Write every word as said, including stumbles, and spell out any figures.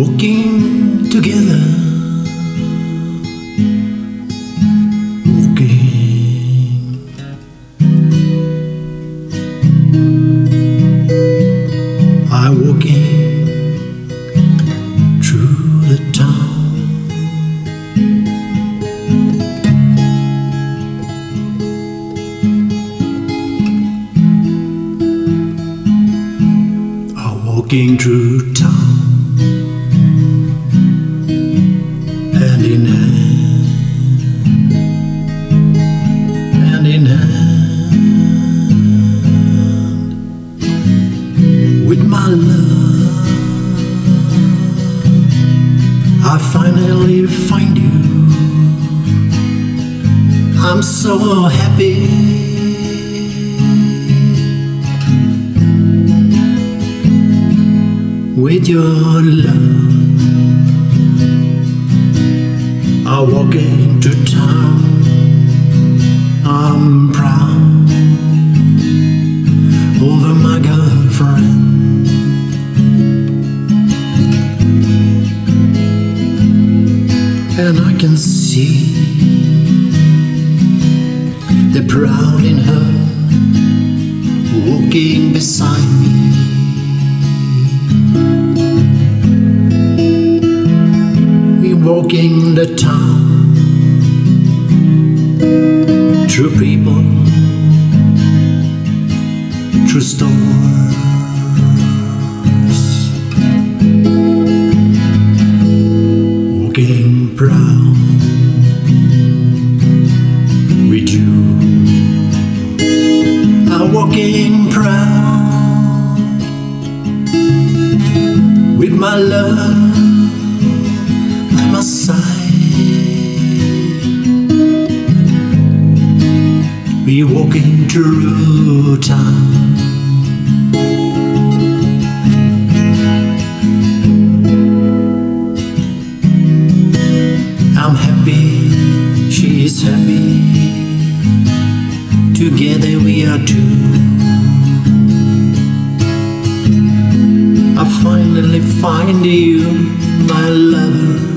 walking together, walking. I'm walking through the town, I'm walking through town. Hand in hand, hand in hand, with my love, I finally find you. I'm so happy. With your love, I walk into town, I'm proud over my girlfriend. And I can see the pride in her walking beside me. Walking the town, through people, through stores, walking proud with you. I'm walking proud with my love side. We walking through town, I'm happy, she is happy, together we are two. I finally find you, my lover.